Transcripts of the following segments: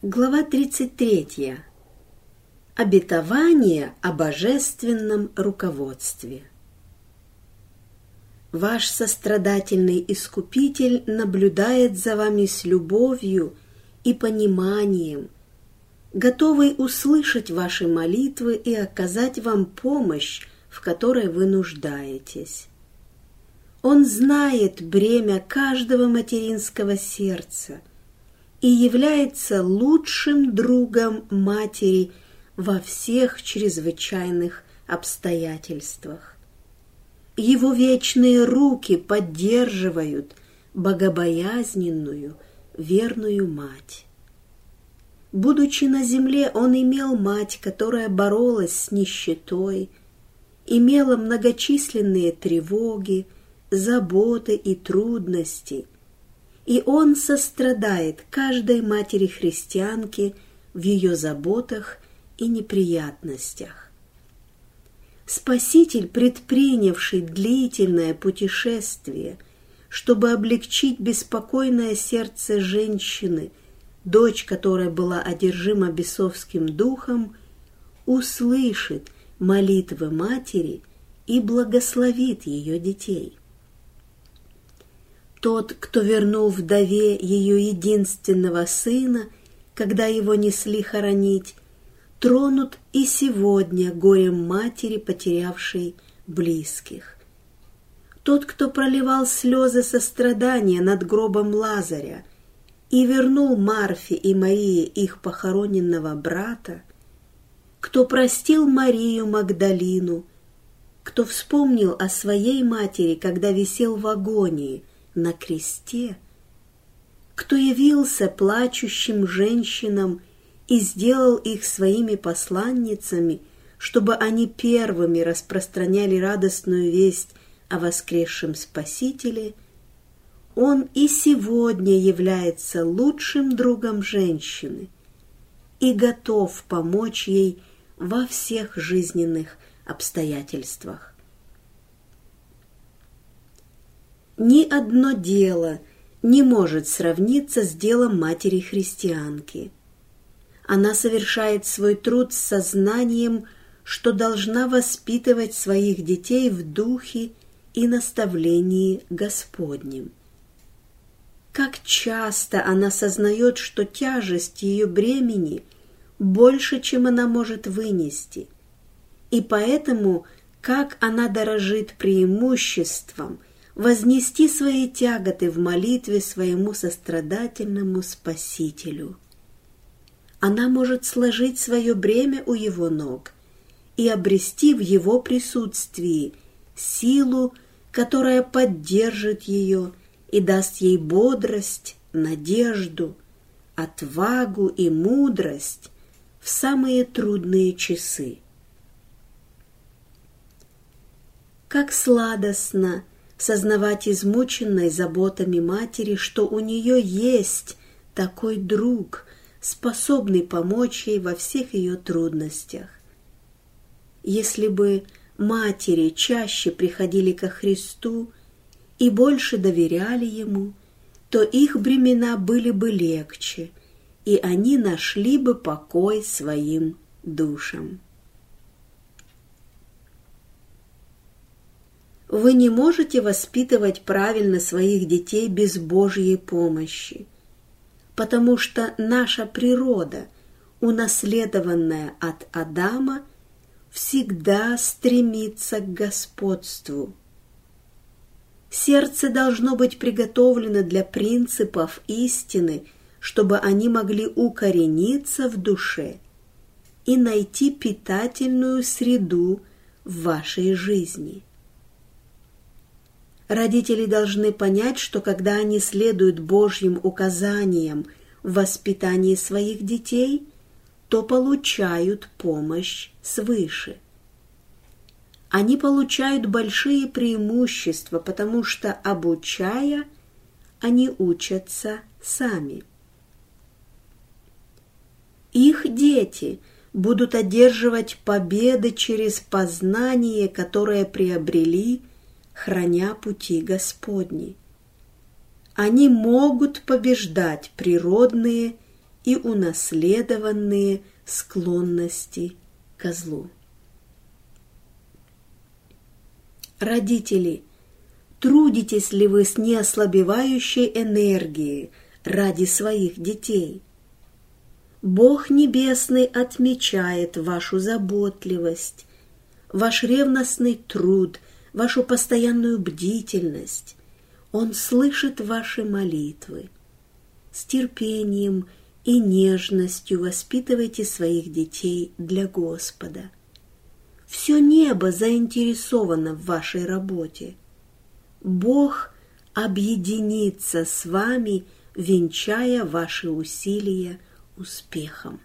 Глава 33. Обетование о божественном руководстве. Ваш сострадательный Искупитель наблюдает за вами с любовью и пониманием, готовый услышать ваши молитвы и оказать вам помощь, в которой вы нуждаетесь. Он знает бремя каждого материнского сердца и является лучшим другом матери во всех чрезвычайных обстоятельствах. Его вечные руки поддерживают богобоязненную, верную мать. Будучи на земле, он имел мать, которая боролась с нищетой, имела многочисленные тревоги, заботы и трудности, и он сострадает каждой матери-христианке в ее заботах и неприятностях. Спаситель, предпринявший длительное путешествие, чтобы облегчить беспокойное сердце женщины, дочь которой была одержима бесовским духом, услышит молитвы матери и благословит ее детей. Тот, кто вернул вдове ее единственного сына, когда его несли хоронить, тронут и сегодня горем матери, потерявшей близких. Тот, кто проливал слезы сострадания над гробом Лазаря и вернул Марфе и Марии их похороненного брата, кто простил Марию Магдалину, кто вспомнил о своей матери, когда висел в агонии на кресте, кто явился плачущим женщинам и сделал их своими посланницами, чтобы они первыми распространяли радостную весть о воскресшем Спасителе, он и сегодня является лучшим другом женщины и готов помочь ей во всех жизненных обстоятельствах. Ни одно дело не может сравниться с делом матери-христианки. Она совершает свой труд с сознанием, что должна воспитывать своих детей в духе и наставлении Господнем. Как часто она сознает, что тяжесть ее бремени больше, чем она может вынести, и поэтому как она дорожит преимуществом вознести свои тяготы в молитве своему сострадательному Спасителю. Она может сложить свое бремя у его ног и обрести в его присутствии силу, которая поддержит ее и даст ей бодрость, надежду, отвагу и мудрость в самые трудные часы. Как сладостно сознавать измученной заботами матери, что у нее есть такой друг, способный помочь ей во всех ее трудностях. Если бы матери чаще приходили ко Христу и больше доверяли Ему, то их бремена были бы легче, и они нашли бы покой своим душам. Вы не можете воспитывать правильно своих детей без Божьей помощи, потому что наша природа, унаследованная от Адама, всегда стремится к господству. Сердце должно быть приготовлено для принципов истины, чтобы они могли укорениться в душе и найти питательную среду в вашей жизни. Родители должны понять, что когда они следуют Божьим указаниям в воспитании своих детей, то получают помощь свыше. Они получают большие преимущества, потому что, обучая, они учатся сами. Их дети будут одерживать победы через познание, которое приобрели, храня пути Господни. Они могут побеждать природные и унаследованные склонности ко злу. Родители, трудитесь ли вы с неослабевающей энергией ради своих детей? Бог Небесный отмечает вашу заботливость, ваш ревностный труд, вашу постоянную бдительность. Он слышит ваши молитвы. С терпением и нежностью воспитывайте своих детей для Господа. Все небо заинтересовано в вашей работе. Бог объединится с вами, венчая ваши усилия успехом.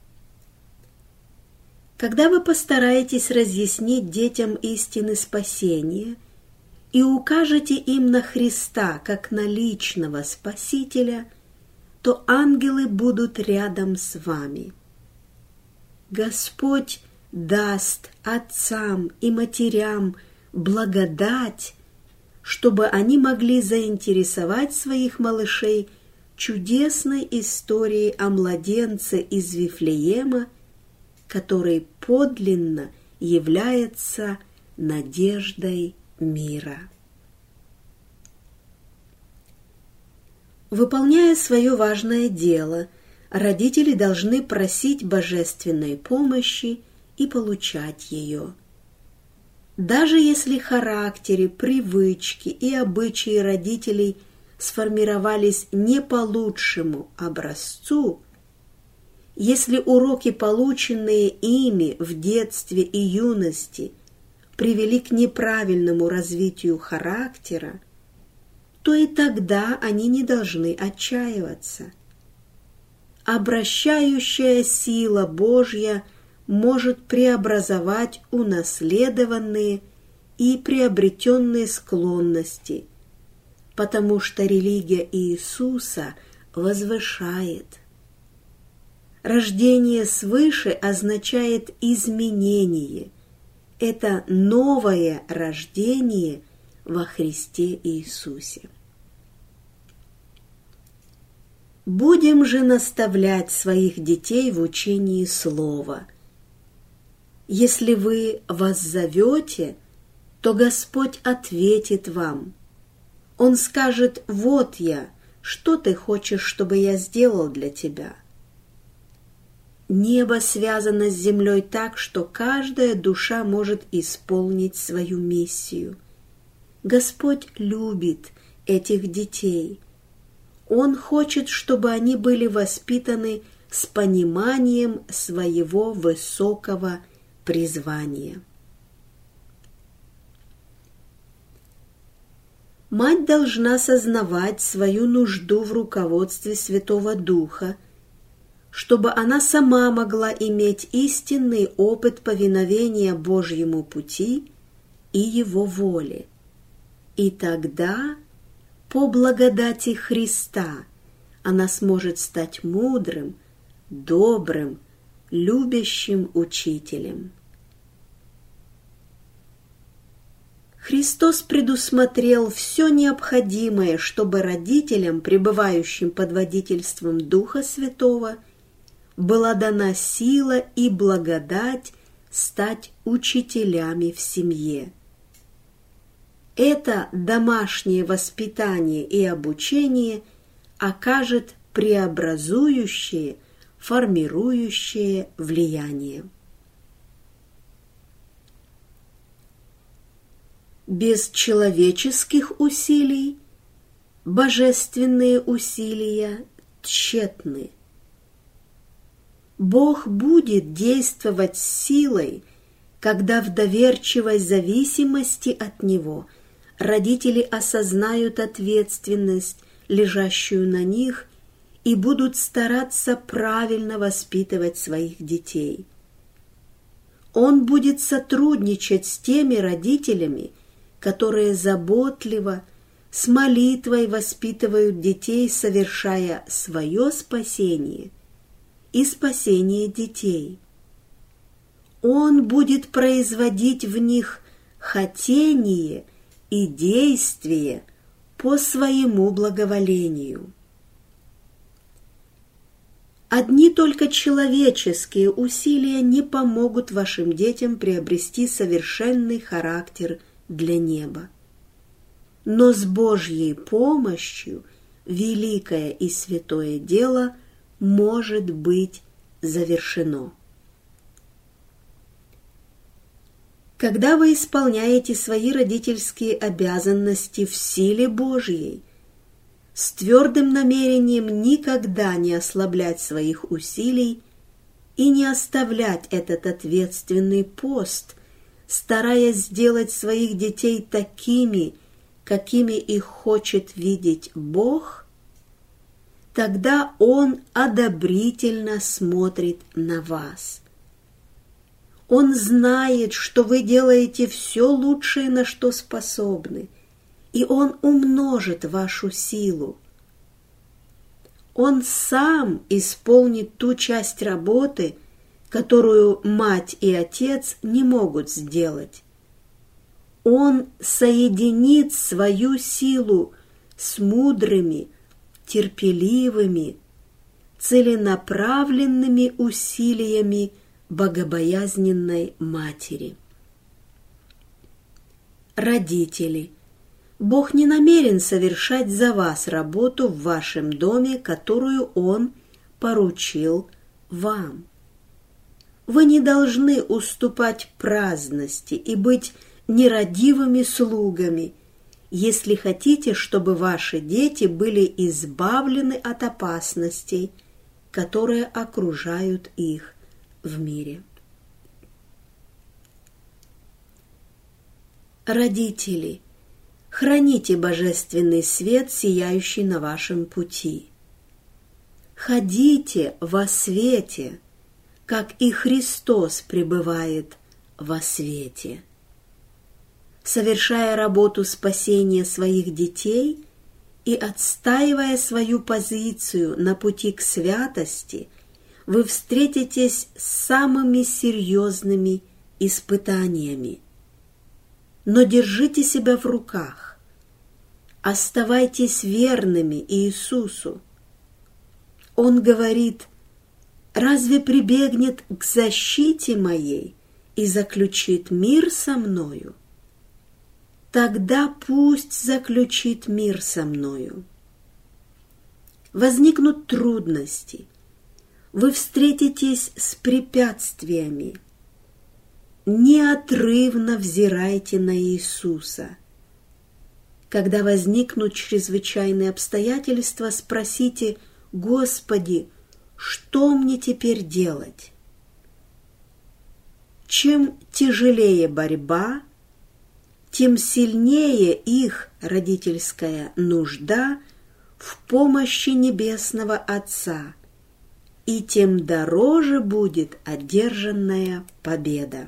Когда вы постараетесь разъяснить детям истины спасения и укажете им на Христа как на личного Спасителя, то ангелы будут рядом с вами. Господь даст отцам и матерям благодать, чтобы они могли заинтересовать своих малышей чудесной историей о младенце из Вифлеема, который подлинно является надеждой мира. Выполняя свое важное дело, родители должны просить божественной помощи и получать ее. Даже если характеры, привычки и обычаи родителей сформировались не по лучшему образцу, если уроки, полученные ими в детстве и юности, привели к неправильному развитию характера, то и тогда они не должны отчаиваться. Обращающая сила Божья может преобразовать унаследованные и приобретенные склонности, потому что религия Иисуса возвышает. Рождение свыше означает изменение. Это новое рождение во Христе Иисусе. Будем же наставлять своих детей в учении Слова. Если вы воззовете, то Господь ответит вам. Он скажет: «Вот я, что ты хочешь, чтобы я сделал для тебя?» Небо связано с землей так, что каждая душа может исполнить свою миссию. Господь любит этих детей. Он хочет, чтобы они были воспитаны с пониманием своего высокого призвания. Мать должна сознавать свою нужду в руководстве Святого Духа, чтобы она сама могла иметь истинный опыт повиновения Божьему пути и Его воле. И тогда, по благодати Христа, она сможет стать мудрым, добрым, любящим учителем. Христос предусмотрел все необходимое, чтобы родителям, пребывающим под водительством Духа Святого, была дана сила и благодать стать учителями в семье. Это домашнее воспитание и обучение окажет преобразующее, формирующее влияние. Без человеческих усилий божественные усилия тщетны. Бог будет действовать силой, когда в доверчивой зависимости от Него родители осознают ответственность, лежащую на них, и будут стараться правильно воспитывать своих детей. Он будет сотрудничать с теми родителями, которые заботливо, с молитвой воспитывают детей, совершая свое спасение и спасение детей. Он будет производить в них хотение и действие по своему благоволению. Одни только человеческие усилия не помогут вашим детям приобрести совершенный характер для неба. Но с Божьей помощью великое и святое дело может быть завершено. Когда вы исполняете свои родительские обязанности в силе Божьей, с твердым намерением никогда не ослаблять своих усилий и не оставлять этот ответственный пост, стараясь сделать своих детей такими, какими их хочет видеть Бог, тогда Он одобрительно смотрит на вас. Он знает, что вы делаете все лучшее, на что способны, и Он умножит вашу силу. Он сам исполнит ту часть работы, которую мать и отец не могут сделать. Он соединит свою силу с мудрыми, терпеливыми, целенаправленными усилиями богобоязненной матери. Родители, Бог не намерен совершать за вас работу в вашем доме, которую Он поручил вам. Вы не должны уступать праздности и быть нерадивыми слугами, если хотите, чтобы ваши дети были избавлены от опасностей, которые окружают их в мире. Родители, храните божественный свет, сияющий на вашем пути. Ходите во свете, как и Христос пребывает во свете. Совершая работу спасения своих детей и отстаивая свою позицию на пути к святости, вы встретитесь с самыми серьезными испытаниями. Но держите себя в руках. Оставайтесь верными Иисусу. Он говорит: «Разве прибегнет к защите моей и заключит мир со мною? Тогда пусть заключит мир со мною». Возникнут трудности, вы встретитесь с препятствиями. Неотрывно взирайте на Иисуса. Когда возникнут чрезвычайные обстоятельства, спросите: «Господи, что мне теперь делать?» Чем тяжелее борьба, тем сильнее их родительская нужда в помощи Небесного Отца, и тем дороже будет одержанная победа.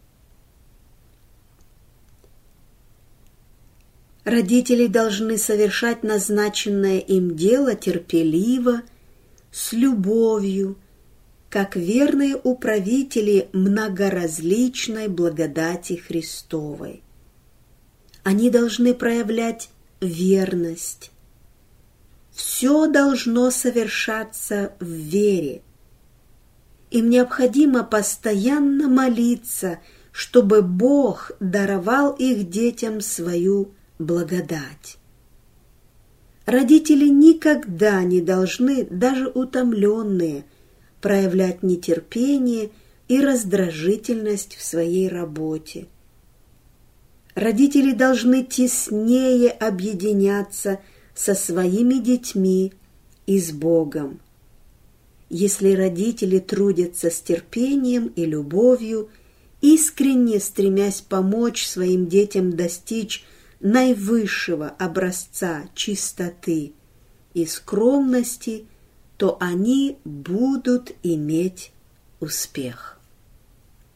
Родители должны совершать назначенное им дело терпеливо, с любовью, как верные управители многоразличной благодати Христовой. Они должны проявлять верность. Все должно совершаться в вере. Им необходимо постоянно молиться, чтобы Бог даровал их детям свою благодать. Родители никогда не должны, даже утомленные, проявлять нетерпение и раздражительность в своей работе. Родители должны теснее объединяться со своими детьми и с Богом. Если родители трудятся с терпением и любовью, искренне стремясь помочь своим детям достичь наивысшего образца чистоты и скромности, то они будут иметь успех.